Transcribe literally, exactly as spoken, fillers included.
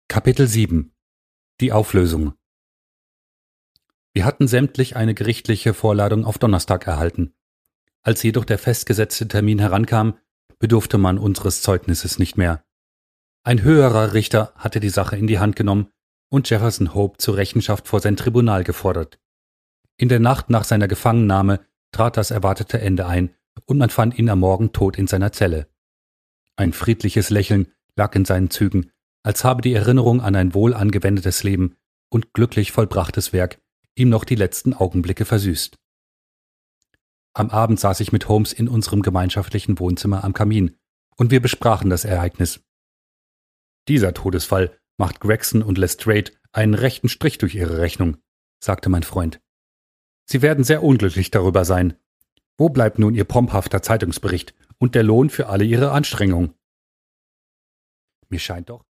Kapitel sieben. Die Auflösung. Wir hatten sämtlich eine gerichtliche Vorladung auf Donnerstag erhalten. Als jedoch der festgesetzte Termin herankam, bedurfte man unseres Zeugnisses nicht mehr. Ein höherer Richter hatte die Sache in die Hand genommen und Jefferson Hope zur Rechenschaft vor sein Tribunal gefordert. In der Nacht nach seiner Gefangennahme trat das erwartete Ende ein und man fand ihn am Morgen tot in seiner Zelle. Ein friedliches Lächeln lag in seinen Zügen, als habe die Erinnerung an ein wohl angewendetes Leben und glücklich vollbrachtes Werk ihm noch die letzten Augenblicke versüßt. Am Abend saß ich mit Holmes in unserem gemeinschaftlichen Wohnzimmer am Kamin, und wir besprachen das Ereignis. »Dieser Todesfall macht Gregson und Lestrade einen rechten Strich durch ihre Rechnung«, sagte mein Freund. »Sie werden sehr unglücklich darüber sein. Wo bleibt nun Ihr pomphafter Zeitungsbericht und der Lohn für alle Ihre Anstrengungen?« »Mir scheint doch,